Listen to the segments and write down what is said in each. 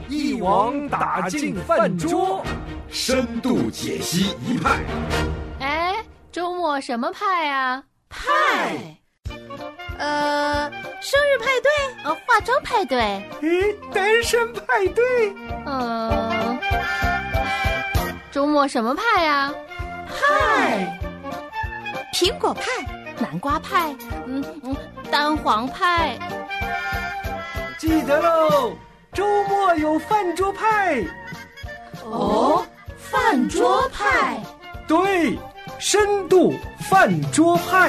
一网打尽饭桌， 深度解析一派。 哎，周末什么派啊？ 派？生日派对？ 化妆派对？ 单身派对？ 周末什么派啊？ 派？苹果派？ 南瓜派？蛋黄派？ 记得喽，周末有饭桌派。 饭桌派？ 对，深度饭桌派。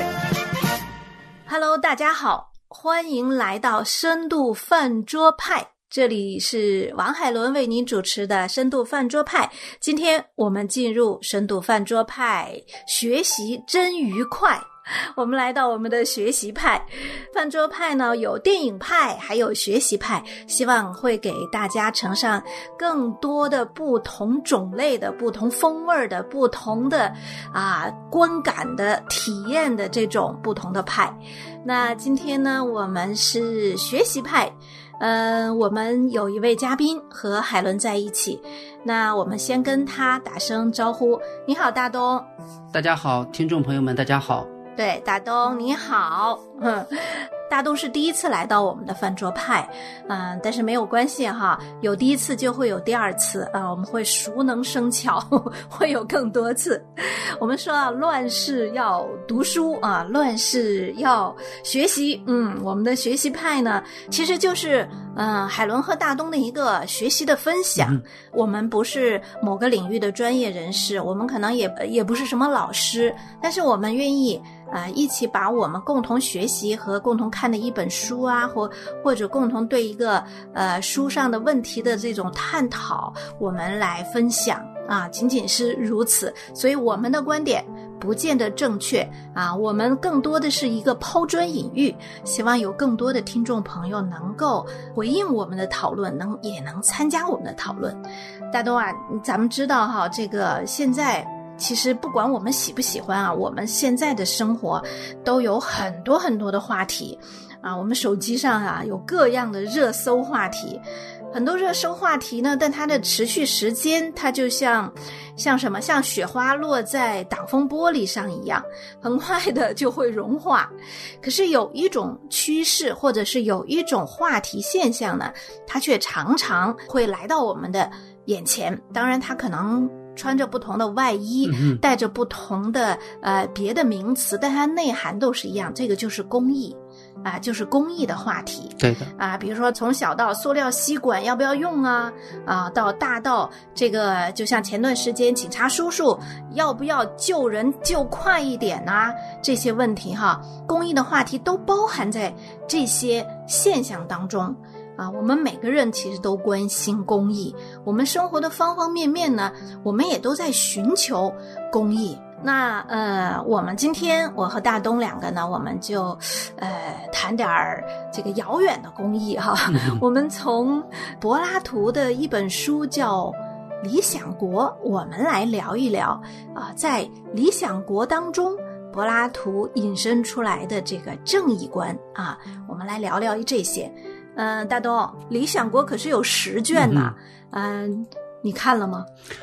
Hello， 大家好，欢迎来到深度饭桌派，这里是王海伦为您主持的深度饭桌派。今天我们进入深度饭桌派，学习真愉快。我们来到我们的学习派，饭桌派呢有电影派，还有学习派，希望会给大家呈上更多的不同种类的、不同风味的、不同的观感的体验的这种不同的派。那今天呢，我们是学习派。我们有一位嘉宾和海伦在一起，那我们先跟他打声招呼。你好，大东。 大家好，听众朋友们，大家好。 对，大东你好。大东是第一次来到我们的饭桌派，但是没有关系哈，有第一次就会有第二次我们会熟能生巧，会有更多次。我们说乱世要读书乱世要学习。我们的学习派呢，其实就是海伦和大东的一个学习的分享。我们不是某个领域的专业人士，我们可能也不是什么老师，但是我们愿意一起把我们共同学习和共同看的一本书或者共同对一个书上的问题的这种探讨，我们来分享仅仅是如此。所以我们的观点不见得正确我们更多的是一个抛砖引玉，希望有更多的听众朋友能够回应我们的讨论，也能参加我们的讨论。大东咱们知道这个现在其实不管我们喜不喜欢我们现在的生活都有很多很多的话题我们手机上有各样的热搜话题，很多热搜话题呢，但它的持续时间它就像什么，像雪花落在挡风玻璃上一样，很快的就会融化。可是有一种趋势，或者是有一种话题现象呢，它却常常会来到我们的眼前。当然它可能穿着不同的外衣，带着不同的别的名词，但它内涵都是一样，这个就是公益就是公益的话题。 对的比如说从小到塑料吸管要不要用到大到这个就像前段时间警察叔叔要不要救人救快一点这些问题公益的话题都包含在这些现象当中我们每个人其实都关心公益，我们生活的方方面面呢，我们也都在寻求公益。那我们今天我和大东两个呢，我们就谈点这个遥远的公益我们从柏拉图的一本书叫《理想国》，我们来聊一聊在理想国当中柏拉图引申出来的这个正义观我们来聊聊这些。大东，《理想国》可是有10卷呢你看了吗？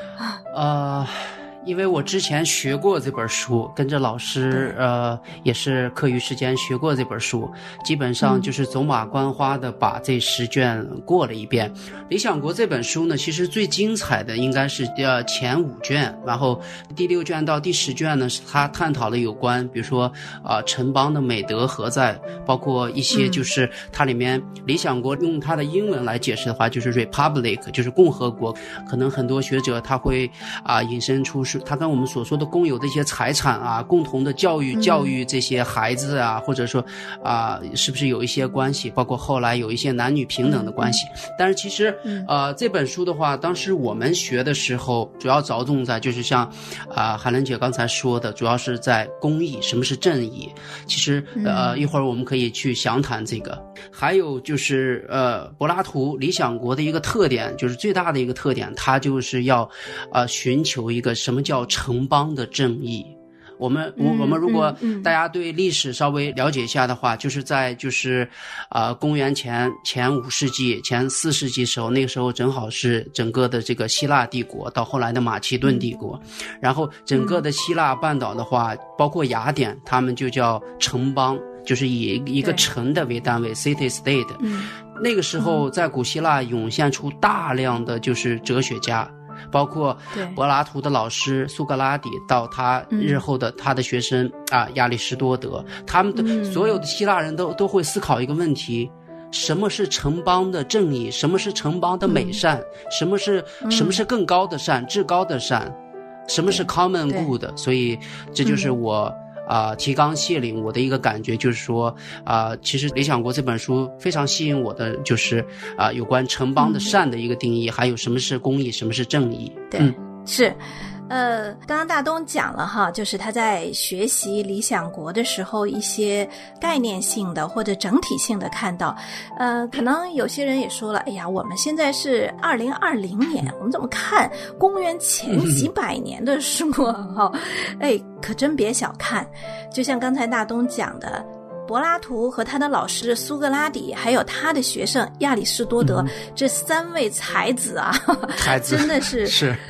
因为我之前学过这本书，跟着老师也是课余时间学过这本书，基本上就是走马观花的把这10卷过了一遍。理想国这本书呢，其实最精彩的应该是前5卷，然后第6卷到第10卷呢，是他探讨了有关比如说城邦的美德何在，包括一些就是它里面理想国用它的英文来解释的话就是 Republic， 就是共和国。可能很多学者他会引申出他跟我们所说的公有的一些财产共同的教育这些孩子或者说是不是有一些关系，包括后来有一些男女平等的关系。但是其实这本书的话，当时我们学的时候主要着重在就是像海伦姐刚才说的，主要是在公益，什么是正义。其实一会儿我们可以去详谈这个。还有就是柏拉图理想国的一个特点，就是最大的一个特点，他就是要寻求一个什么叫城邦的正义我们如果大家对历史稍微了解一下的话，就是在公元前5世纪、前4世纪时候，那个时候正好是整个的这个希腊帝国到后来的马其顿帝国，然后整个的希腊半岛的话，包括雅典，他们就叫城邦，就是以一个城的为单位 city state。那个时候在古希腊涌现出大量的就是哲学家，包括柏拉图的老师苏格拉底到他日后的他的学生亚里士多德，他们的所有的希腊人都会思考一个问题，什么是城邦的正义，什么是城邦的美善，什么是更高的善，至高的善，什么是 common good。 所以这就是我提纲挈领我的一个感觉，就是说其实《理想国》这本书非常吸引我的就是有关城邦的善的一个定义，还有什么是公义，什么是正义。 对，是刚刚大东讲了哈，就是他在学习《理想国》的时候一些概念性的或者整体性的看到，可能有些人也说了，哎呀，我们现在是2020年，我们怎么看公元前几百年的书啊？哎，可真别小看，就像刚才大东讲的，柏拉图和他的老师苏格拉底，还有他的学生亚里士多德，这3位才子啊，真的是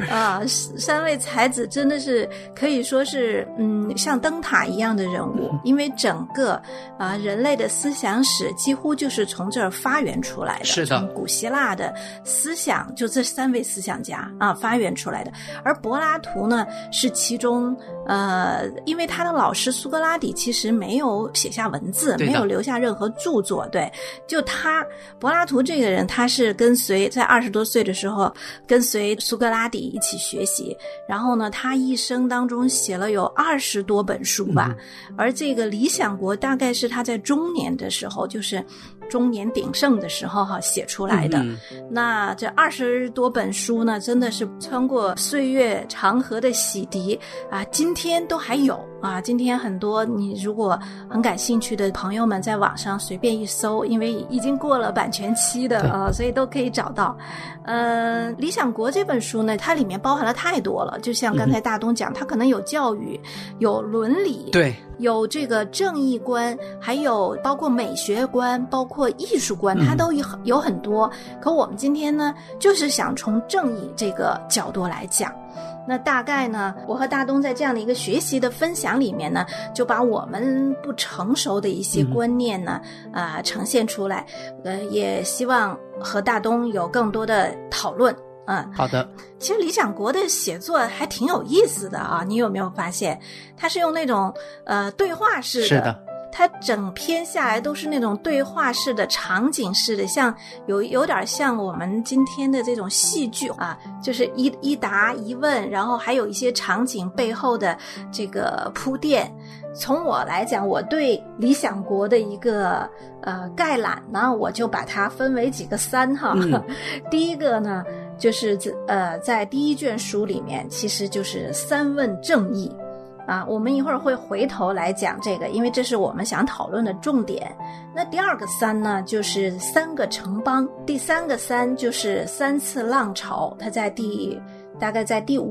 3位才子真的是可以说是像灯塔一样的人物，因为整个人类的思想史几乎就是从这儿发源出来的， 是的， 从古希腊的思想就这3位思想家发源出来的。而柏拉图呢是其中因为他的老师苏格拉底其实没有写下文字，没有留下任何著作，对，就他柏拉图这个人，他是跟随在20多岁的时候跟随苏格拉底一起学习，然后呢他一生当中写了有20多本书吧，而这个《理想国》大概是他在中年的时候，就是中年鼎盛的时候写出来的。那这20多本书呢，真的是穿过岁月长河的洗涤今天都还有今天很多你如果很感兴趣的朋友们在网上随便一搜，因为已经过了版权期的所以都可以找到。《理想国》这本书呢，它里面包含了太多了，就像刚才大东讲，它可能有教育，有伦理， 对， 有这个正义观，还有包括美学观，包括艺术观，它都有很多。可我们今天呢，就是想从正义这个角度来讲。那大概呢，我和大东在这样的一个学习的分享里面呢，就把我们不成熟的一些观念呢呈现出来，也希望和大东有更多的讨论。 好的。 其实《理想国》的写作还挺有意思的你有没有发现，它是用那种对话式的， 是的， 它整篇下来都是那种对话式的、场景式的，像有点像我们今天的这种戏剧就是一答一问，然后还有一些场景背后的这个铺垫。从我来讲，我对《理想国》的一个概览呢，我就把它分为几个3第一个呢，就是在第1卷书里面，其实就是3问正义。我们一会儿会回头来讲这个，因为这是我们想讨论的重点。那第2个3呢，就是3个城邦。第3个3就是3次浪潮，它在大概在第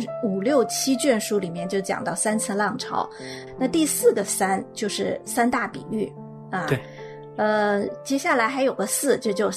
5、6、7卷书里面就讲到3次浪潮。那第4个3就是3大比喻对。 接下来还有个4，这就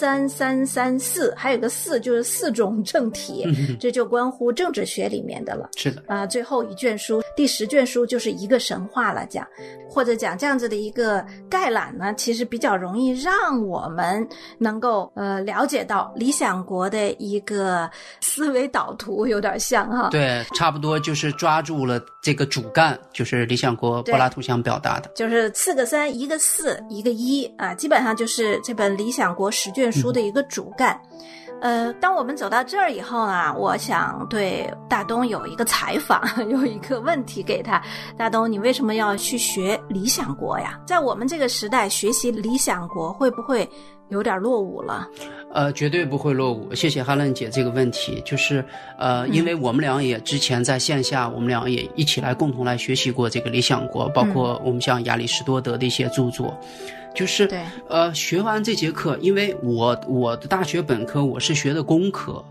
33334，还有个4就是4种政体，这就关乎政治学里面的了。 是的。 最后一卷书，第10卷书就是一个神话了讲，或者讲这样子的一个概览呢，其实比较容易让我们能够了解到《理想国》的一个思维导图，有点像对，差不多就是抓住了这个主干，就是《理想国》柏拉图想表达的， 就是4个3，一个4，一个1基本上就是这本《理想国》10卷书的一个主干。当我们走到这儿以后呢，我想对大东有一个采访，有一个问题给他。大东，你为什么要去学《理想国》呀？在我们这个时代学习《理想国》会不会有点落伍了？ 绝对不会落伍。谢谢哈伦姐这个问题，就是因为我们俩也之前在线下，我们俩也一起来共同来学习过这个《理想国》，包括我们像亚里士多德的一些著作。就是学完这节课，因为我的大学本科我是学的工科，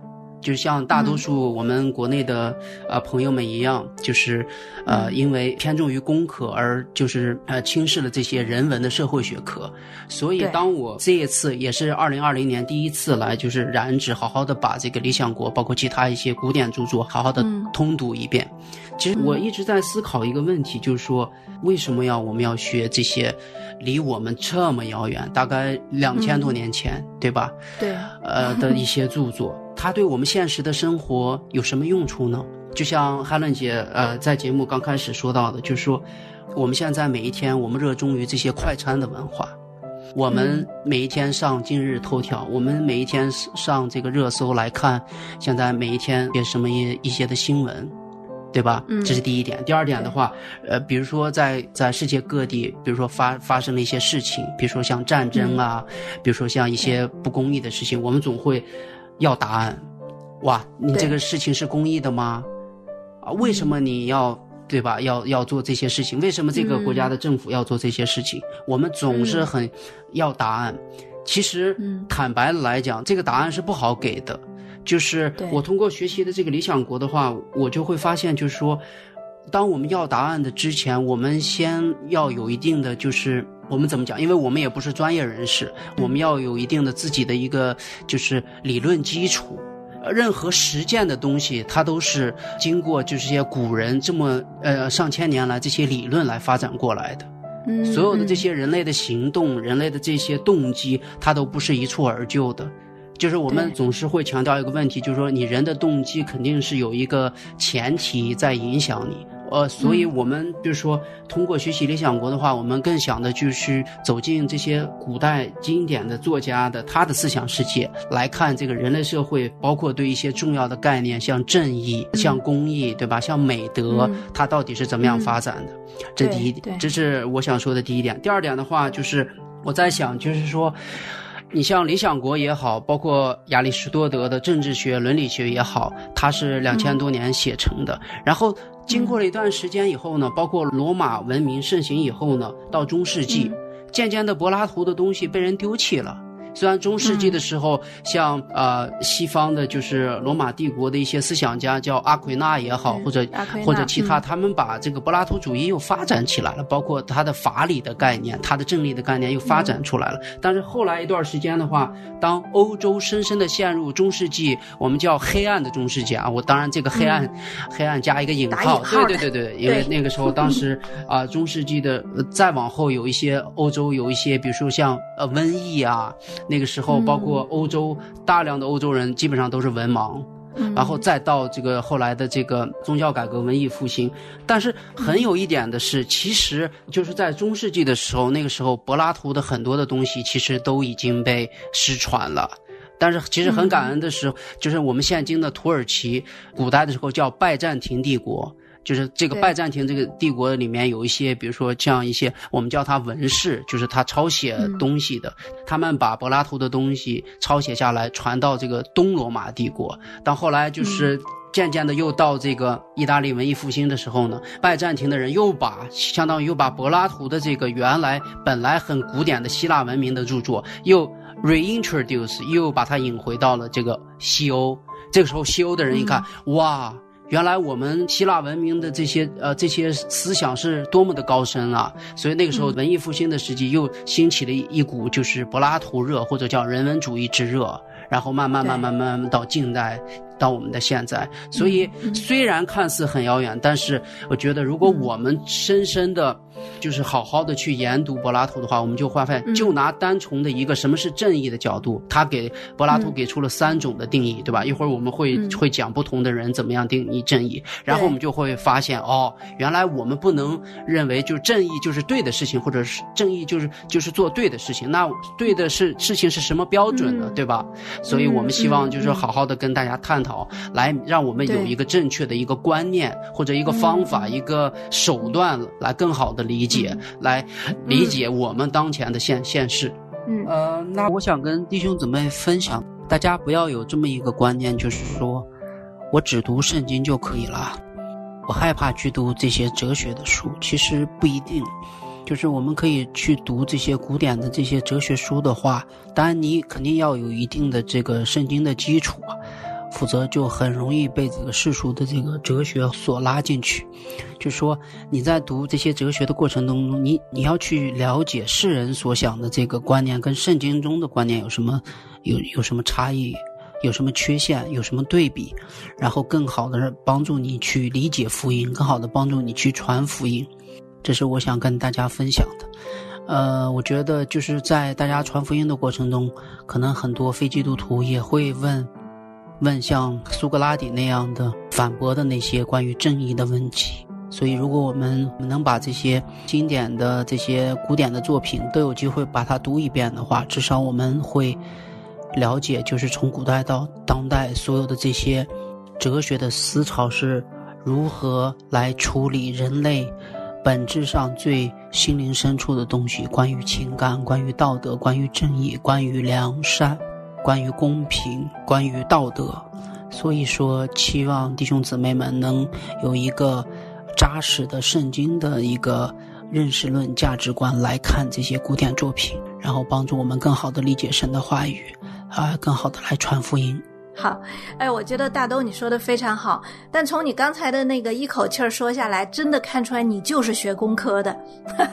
就像大多数我们国内的朋友们一样，就是因为偏重于工科而就是轻视了这些人文的社会学科。所以当我这一次也是2020年第一次来就是染指好好的把这个理想国包括其他一些古典著作好好的通读一遍。其实我一直在思考一个问题，就是说为什么我们要学这些离我们这么遥远，大概2000多年前，对吧？对，的一些著作，它对我们现实的生活有什么用处呢？就像海伦姐在节目刚开始说到的，就是说我们现在每一天我们热衷于这些快餐的文化，我们每一天上今日头条，我们每一天上这个热搜来看现在每一天有什么一些的新闻，对吧？这是第一点。第二点的话，比如说在世界各地，比如说发生了一些事情，比如说像战争啊，比如说像一些不公义的事情，我们总会要答案。哇，你这个事情是公义的吗？为什么你要，对吧？要做这些事情？为什么这个国家的政府要做这些事情？我们总是很要答案。其实坦白来讲，这个答案是不好给的。就是我通过学习的这个理想国的话，我就会发现，就是说当我们要答案的之前，我们先要有一定的，就是我们怎么讲，因为我们也不是专业人士，我们要有一定的自己的一个就是理论基础。任何实践的东西它都是经过就是些古人这么上千年来这些理论来发展过来的。所有的这些人类的行动，人类的这些动机，它都不是一蹴而就的。就是我们总是会强调一个问题，就是说你人的动机肯定是有一个前提在影响你。所以我们比如说通过学习理想国的话，我们更想的就是走进这些古代经典的作家的他的思想世界，来看这个人类社会，包括对一些重要的概念，像正义、像公义，对吧？像美德，它到底是怎么样发展的？这第一点，这是我想说的第一点。第二点的话，就是我在想，就是说你像理想国也好，包括亚里士多德的政治学、伦理学也好，它是2000多年写成的。然后经过了一段时间以后呢，包括罗马文明盛行以后呢，到中世纪，渐渐的柏拉图的东西被人丢弃了。虽然中世纪的时候，像西方的就是罗马帝国的一些思想家，叫阿奎那也好，或者其他，他们把这个柏拉图主义又发展起来了，包括他的法理的概念，他的正理的概念又发展出来了。但是后来一段时间的话，当欧洲深深的陷入中世纪，我们叫黑暗的中世纪啊，我当然这个黑暗加一个引号，对，因为那个时候当时中世纪的再往后有一些欧洲有一些，比如说像瘟疫啊。那个时候包括欧洲大量的欧洲人基本上都是文盲，然后再到这个后来的这个宗教改革、文艺复兴。但是很有一点的是，其实就是在中世纪的时候，那个时候柏拉图的很多的东西其实都已经被失传了。但是其实很感恩的是，就是我们现今的土耳其古代的时候叫拜占庭帝国，就是这个拜占庭这个帝国里面有一些，比如说像一些我们叫它文士，就是他抄写东西的，他们把柏拉图的东西抄写下来传到这个东罗马帝国。到后来就是渐渐的又到这个意大利文艺复兴的时候呢，拜占庭的人相当于又把柏拉图的这个本来很古典的希腊文明的著作又 reintroduce， 又把它引回到了这个西欧。这个时候西欧的人一看，哇，原来我们希腊文明的这些思想是多么的高深啊！所以那个时候文艺复兴的时期又兴起了一股就是柏拉图热，或者叫人文主义之热，然后慢慢到近代，到我们的现在。所以虽然看似很遥远，但是我觉得如果我们深深的就是好好的去研读柏拉图的话，我们就会发现，就拿单从的一个什么是正义的角度，他给柏拉图给出了3种的定义，对吧？一会儿我们会讲不同的人怎么样定义正义，然后我们就会发现，原来我们不能认为就正义就是对的事情，或者是正义就是做对的事情，那对的事情是什么标准的，对吧？所以我们希望就是好好的跟大家探讨，来让我们有一个正确的一个观念，或者一个方法，一个手段，来更好的理解我们当前的现实。那我想跟弟兄姊妹分享，大家不要有这么一个观念，就是说我只读圣经就可以了，我害怕去读这些哲学的书。其实不一定，就是我们可以去读这些古典的这些哲学书的话，当然你肯定要有一定的这个圣经的基础啊。 否则就很容易被这个世俗的这个哲学所拉进去。就是说你在读这些哲学的过程当中，你要去了解世人所想的这个观念跟圣经中的观念有什么差异，有什么缺陷，有什么对比，然后更好的帮助你去理解福音，更好的帮助你去传福音。这是我想跟大家分享的。我觉得就是在大家传福音的过程中，可能很多非基督徒也会问像苏格拉底那样的反驳的那些关于正义的问题。所以如果我们能把这些经典的这些古典的作品都有机会把它读一遍的话，至少我们会了解就是从古代到当代所有的这些哲学的思潮是如何来处理人类本质上最心灵深处的东西，关于情感，关于道德，关于正义，关于良善，关于公平，关于道德。所以说期望弟兄姊妹们能有一个扎实的圣经的一个认识论价值观来看这些古典作品，然后帮助我们更好的理解神的话语更好的来传福音。 好，我觉得大东你说的非常好，但从你刚才的那个一口气儿说下来，真的看出来你就是学工科的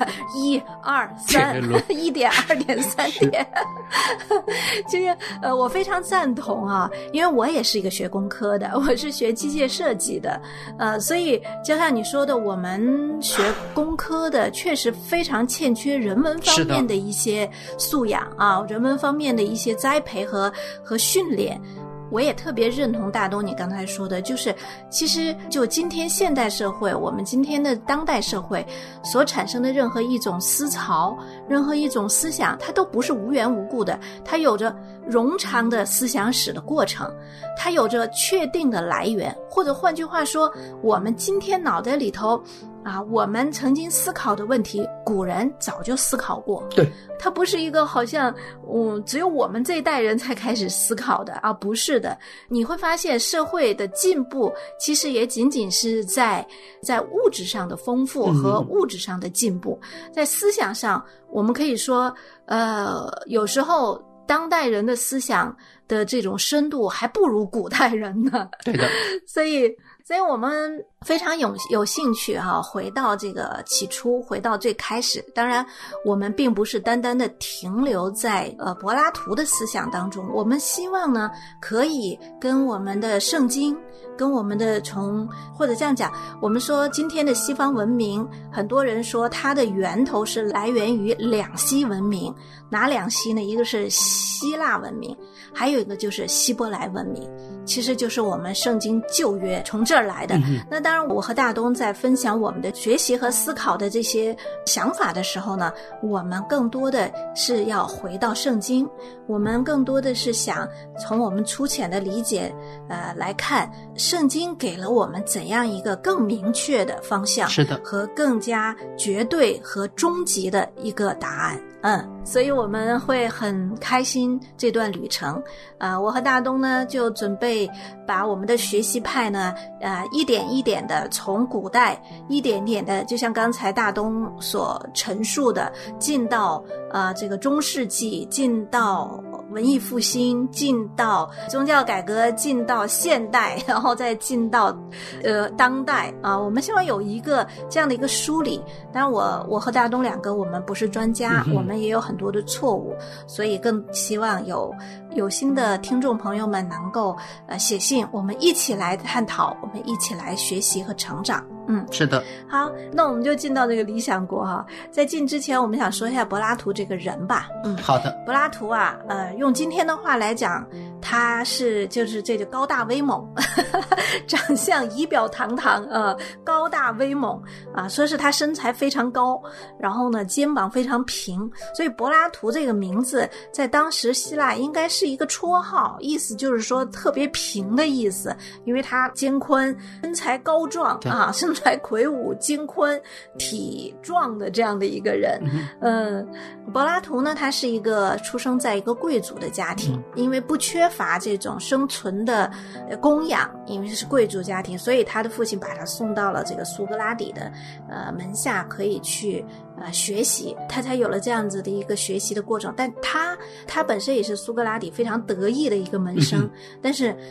，1、2、3，1点、2点、3点，其实我非常赞同啊，因为我也是一个学工科的，我是学机械设计的，所以就像你说的，我们学工科的确实非常欠缺人文方面的一些素养啊，人文方面的一些栽培和训练。我也特别认同大东你刚才说的，就是其实就今天现代社会，我们今天的当代社会所产生的任何一种思潮，任何一种思想，它都不是无缘无故的，它有着冗长的思想史的过程，它有着确定的来源，或者换句话说，我们今天脑袋里头我们曾经思考的问题，古人早就思考过。 对， 它不是一个好像只有我们这一代人才开始思考的啊，不是的。你会发现社会的进步其实也仅仅是在物质上的丰富和物质上的进步，在思想上我们可以说有时候当代人的思想的这种深度还不如古代人呢。 对的。所以我们非常有兴趣回到这个起初，回到最开始。当然我们并不是单单的停留在柏拉图的思想当中，我们希望呢可以跟我们的圣经，跟我们的或者这样讲，我们说今天的西方文明，很多人说它的源头是来源于两西文明。哪两西呢？一个是希腊文明，还有一个就是希伯来文明，其实就是我们圣经旧约从这儿来的。那当然我和大东在分享我们的学习和思考的这些想法的时候呢，我们更多的是要回到圣经，我们更多的是想从我们粗浅的理解来看圣经给了我们怎样一个更明确的方向， 是的， 和更加绝对和终极的一个答案。所以我们会很开心这段旅程。我和大东呢就准备把我们的学习派呢一点一点的从古代一点点的，就像刚才大东所陈述的，进到这个中世纪，进到文艺复兴，进到宗教改革，进到现代，然后再进到当代我们希望有一个这样的一个梳理。当然我和大东两个我们不是专家，我们也有很多的错误，所以更希望有心的听众朋友们能够写信，我们一起来探讨，我们一起来学习和成长。 是的。 好，那我们就进到这个理想国在进之前我们想说一下柏拉图这个人吧。 好的。 柏拉图用今天的话来讲，他就是这个高大威猛长相仪表堂堂高大威猛说是他身材非常高，然后呢肩膀非常平，所以柏拉图这个名字在当时希腊应该是一个绰号，意思就是说特别平的意思，因为他肩宽，身材高壮身材魁梧，肩宽体壮的这样的一个人。柏拉图呢他是一个出生在一个贵族的家庭，因为不缺乏这种生存的供养，因为是贵族家庭，所以他的父亲把他送到了这个苏格拉底的门下，可以去学习，他才有了这样子的一个学习的过程。但他本身也是苏格拉底非常得意的一个门生，但是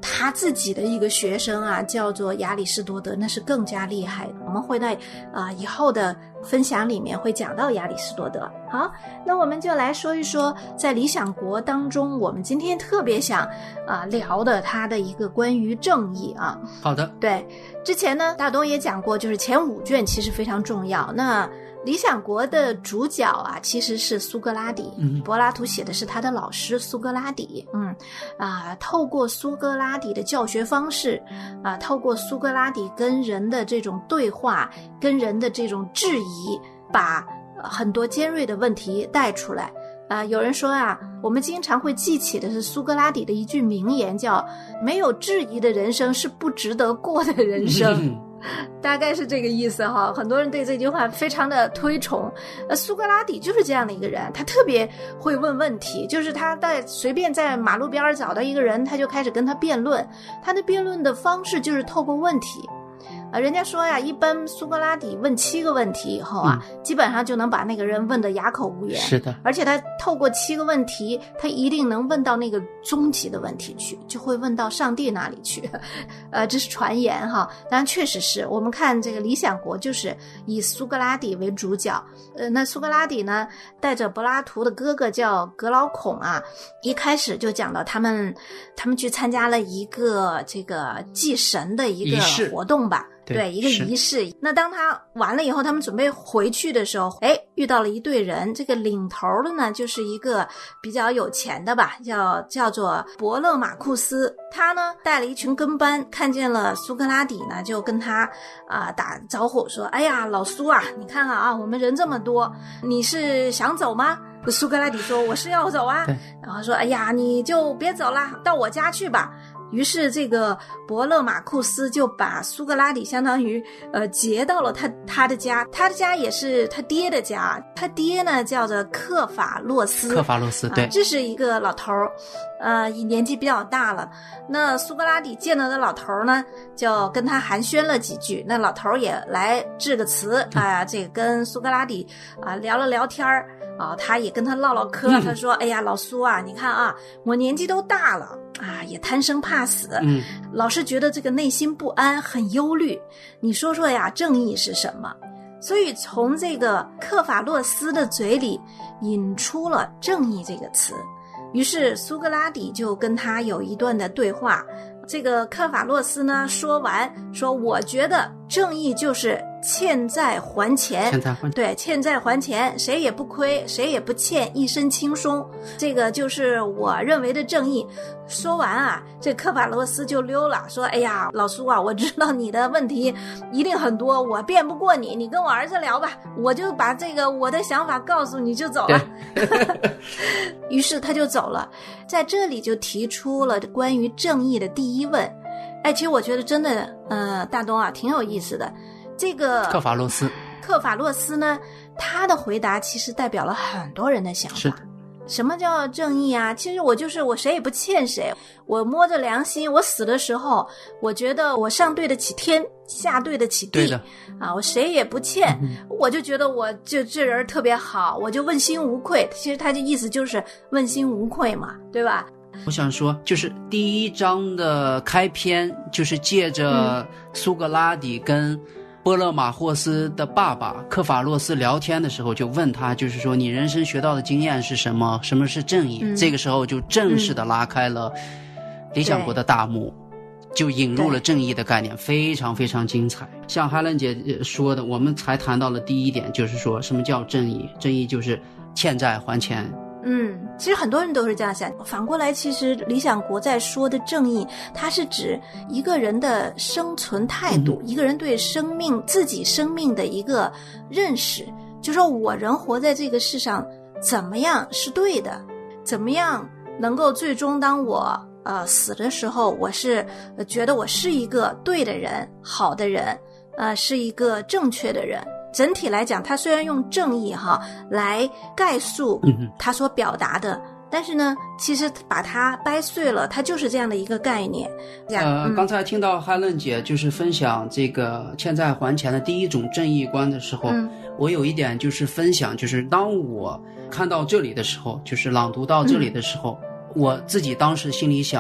他自己的一个学生啊，叫做亚里士多德，那是更加厉害的。我们会在以后的分享里面会讲到亚里士多德。好，那我们就来说一说在理想国当中，我们今天特别想聊的他的一个关于正义啊。 好的， 对，之前呢大东也讲过，就是前5卷其实非常重要。那理想国的主角啊，其实是苏格拉底。柏拉图写的是他的老师苏格拉底。透过苏格拉底的教学方式，透过苏格拉底跟人的这种对话，跟人的这种质疑，把很多尖锐的问题带出来。有人说啊，我们经常会记起的是苏格拉底的一句名言，叫没有质疑的人生是不值得过的人生。大概是这个意思哈，很多人对这句话非常的推崇。苏格拉底就是这样的一个人，他特别会问问题，就是他随便在马路边找到一个人，他就开始跟他辩论。他的辩论的方式就是透过问题。人家说呀，一般苏格拉底问7个问题以后啊，基本上就能把那个人问得哑口无言。 是的， 而且他透过7个问题，他一定能问到那个终极的问题去，就会问到上帝那里去。这是传言哈，当然确实是我们看这个《理想国》就是以苏格拉底为主角。那苏格拉底呢，带着柏拉图的哥哥叫格劳孔啊，一开始就讲到他们去参加了一个这个祭神的一个活动吧。对，一个仪式。那当他完了以后，他们准备回去的时候，遇到了一队人。这个领头的呢，就是一个比较有钱的吧，叫做伯勒马库斯。他呢带了一群跟班，看见了苏格拉底呢，就跟他打招呼说：“哎呀，老苏啊，你看看啊，我们人这么多，你是想走吗？”苏格拉底说：“我是要走啊。”然后说：“哎呀，你就别走了，到我家去吧。”于是这个伯勒马库斯就把苏格拉底相当于接到了他的家。他的家也是他爹的家，他爹呢叫做克法洛斯。对，这是一个老头儿，年纪比较大了。那苏格拉底见到的老头儿呢，就跟他寒暄了几句。那老头儿也来致个词这个跟苏格拉底聊了聊天儿。他也跟他唠唠嗑。他说：“哎呀，老苏啊，你看啊，我年纪都大了也贪生怕死，老是觉得这个内心不安，很忧虑。你说说呀，正义是什么？”所以从这个克法洛斯的嘴里引出了正义这个词。于是苏格拉底就跟他有一段的对话。这个克法洛斯呢说完说：“我觉得正义就是欠债还钱。”对，欠债还钱，谁也不亏，谁也不欠，一身轻松，这个就是我认为的正义。说完这克法洛斯就溜了，说：“哎呀，老苏啊，我知道你的问题一定很多，我辩不过你，你跟我儿子聊吧，我就把这个我的想法告诉你就走了。”于是他就走了。在这里就提出了关于正义的第一问。其实我觉得真的大东挺有意思的。这个克法洛斯呢，他的回答其实代表了很多人的想法。什么叫正义啊？其实我谁也不欠谁，我摸着良心，我死的时候我觉得我上对得起天，下对得起地我谁也不欠，我就觉得我这人特别好，我就问心无愧。其实他的意思就是问心无愧嘛，对吧？我想说，就是第1章的开篇，就是借着苏格拉底跟波勒马霍斯的爸爸克法洛斯聊天的时候，就问他，就是说你人生学到的经验是什么？什么是正义？这个时候就正式的拉开了理想国的大幕，就引入了正义的概念，非常非常精彩。像哈伦姐说的，我们才谈到了第1点，就是说什么叫正义？正义就是欠债还钱。 其实很多人都是这样想。反过来，其实理想国在说的正义，它是指一个人的生存态度，一个人对自己生命的一个认识，就说我人活在这个世上怎么样是对的，怎么样能够最终当我死的时候，我是觉得我是一个对的人，好的人，是一个正确的人。整体来讲，他虽然用正义来概述他所表达的，但是呢，其实把它掰碎了，它就是这样的一个概念。 刚才听到哈伦姐就是分享这个欠债还钱的第1种正义观的时候，我有一点就是分享，就是当我看到这里的时候，就是朗读到这里的时候，我自己当时心里想，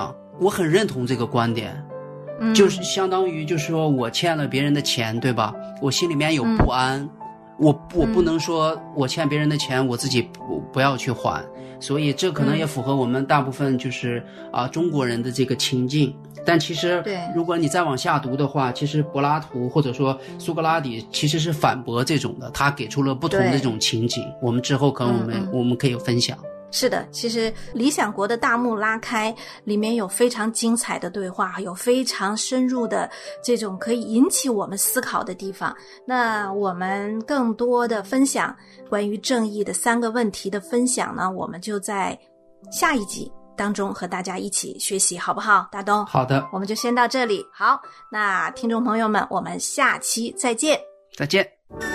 我很认同这个观点。就是相当于就是说我欠了别人的钱，对吧？我心里面有不安，我不能说我欠别人的钱我自己不要去还，所以这可能也符合我们大部分就是中国人的这个情境。但其实如果你再往下读的话，其实柏拉图或者说苏格拉底其实是反驳这种的，他给出了不同的这种情景，我们之后可能我们可以有分享。 是的，其实《理想国》的大幕拉开里面有非常精彩的对话，有非常深入的这种可以引起我们思考的地方。那我们更多的分享关于正义的3个问题的分享呢，我们就在下一集当中和大家一起学习，好不好？大东？ 好的， 我们就先到这里。好，那听众朋友们，我们下期再见。 再见。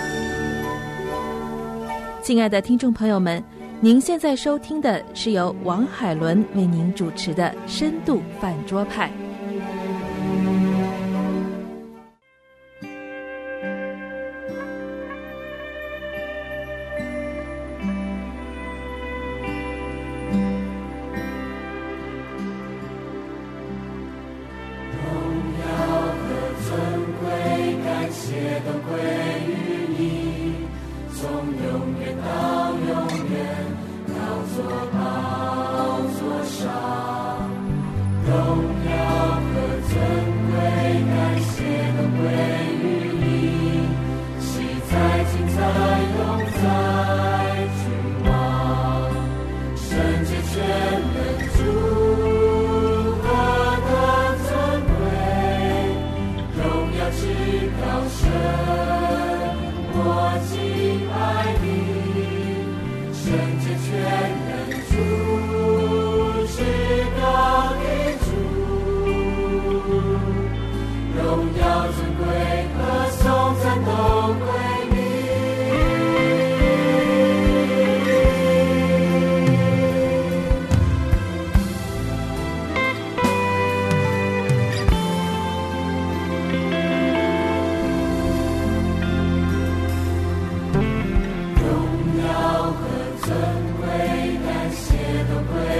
亲爱的听众朋友们，您现在收听的是由王海伦为您主持的深度饭桌派。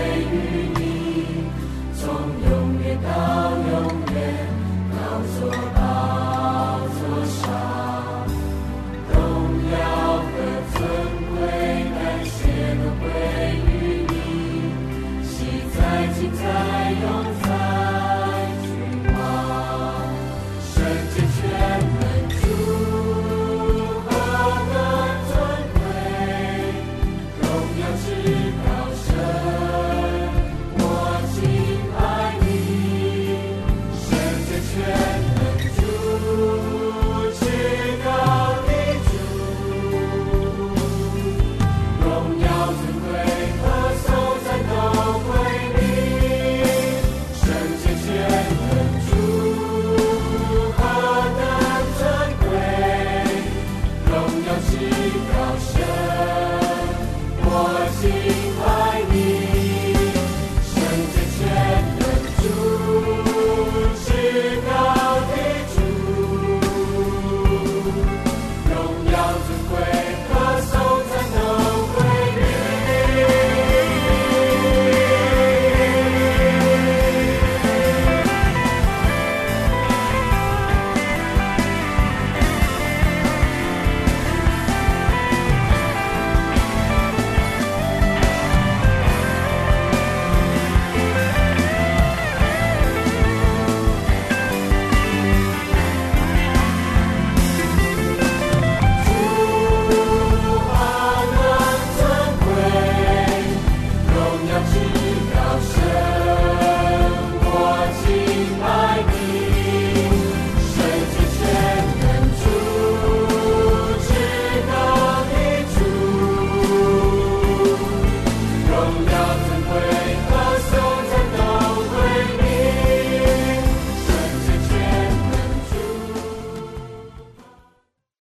永远到永远，高坐。